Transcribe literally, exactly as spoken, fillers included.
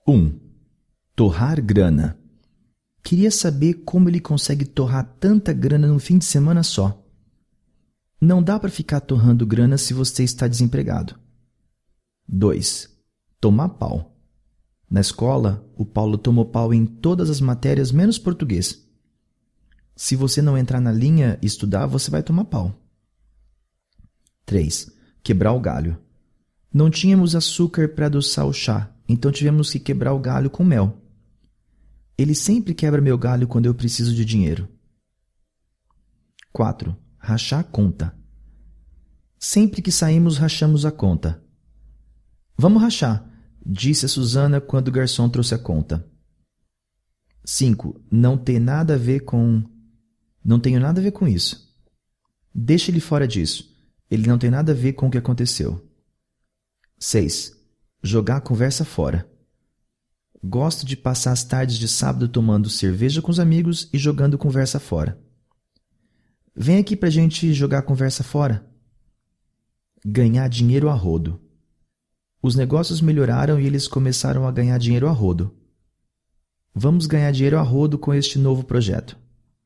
um. Torrar grana. Queria saber como ele consegue torrar tanta grana num fim de semana só. Não dá para ficar torrando grana se você está desempregado. dois. Tomar pau. Na escola, o Paulo tomou pau em todas as matérias menos português. Se você não entrar na linha e estudar, você vai tomar pau. três. Quebrar o galho. Não tínhamos açúcar para adoçar o chá, então tivemos que quebrar o galho com mel. Ele sempre quebra meu galho quando eu preciso de dinheiro. quatro. Rachar a conta. Sempre que saímos, rachamos a conta. Vamos rachar, disse a Susana quando o garçom trouxe a conta. cinco. Não ter nada a ver com... Não tenho nada a ver com isso. Deixa ele fora disso. Ele não tem nada a ver com o que aconteceu. seis. Jogar a conversa fora. Gosto de passar as tardes de sábado tomando cerveja com os amigos e jogando conversa fora. Vem aqui pra gente jogar conversa fora. Ganhar dinheiro a rodo. Os negócios melhoraram e eles começaram a ganhar dinheiro a rodo. Vamos ganhar dinheiro a rodo com este novo projeto.